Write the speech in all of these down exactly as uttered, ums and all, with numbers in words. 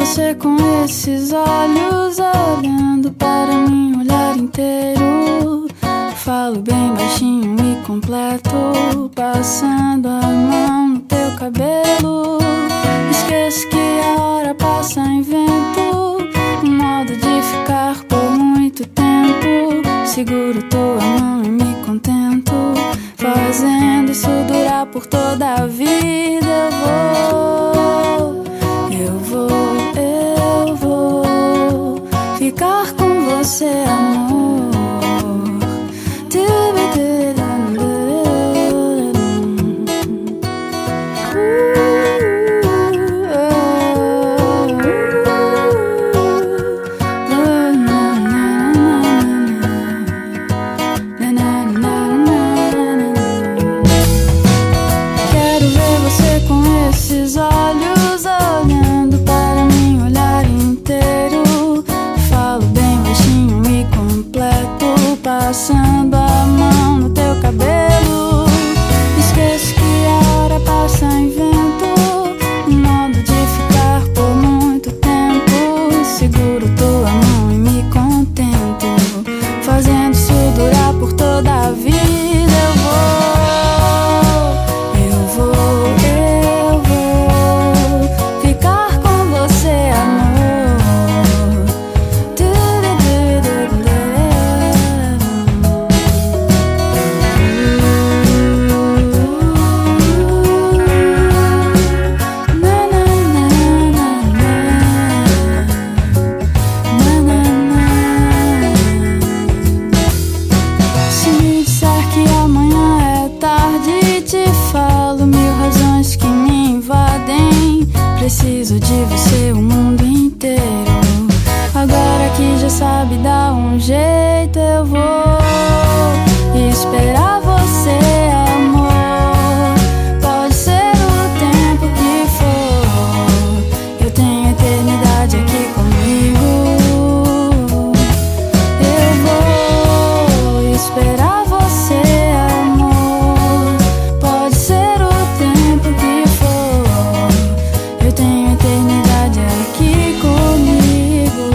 você com esses olhos olhando para mim, olhar inteiro. Falo bem baixinho e completo, passando a mão no teu cabelo. Esqueço que a hora passa em vento, um modo de ficar por muito tempo. Seguro tua mão e me contento, fazendo isso durar por toda a vida. Eu vou, eu vou, eu vou ficar com você, amor. Esses olhos olhando para mim, olhar inteiro. Falo bem baixinho e completo, passando a mão no teu cabelo. Esqueço que a hora passa em vento, um modo de ficar por muito tempo. Seguro tua mão e me contento, fazendo isso durar por toda a vida. Eu vou, eu vou preciso de você o mundo inteiro. Agora que já sabe dar um jeito, eu vou esperar você, amor. Pode ser o tempo que for, eu tenho a eternidade aqui comigo. Eu vou esperar você, amor. Pode ser o tempo que for, eu tenho a eternidade aqui comigo.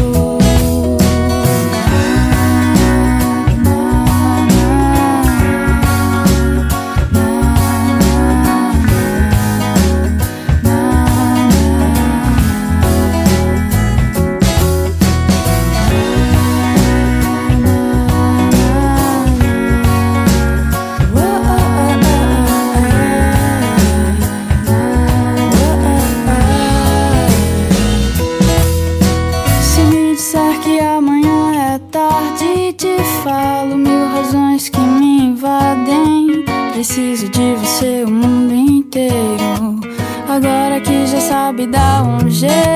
Que amanhã é tarde, te falo mil razões que me invadem. Preciso de você o mundo inteiro. Agora que já sabe dar um jeito.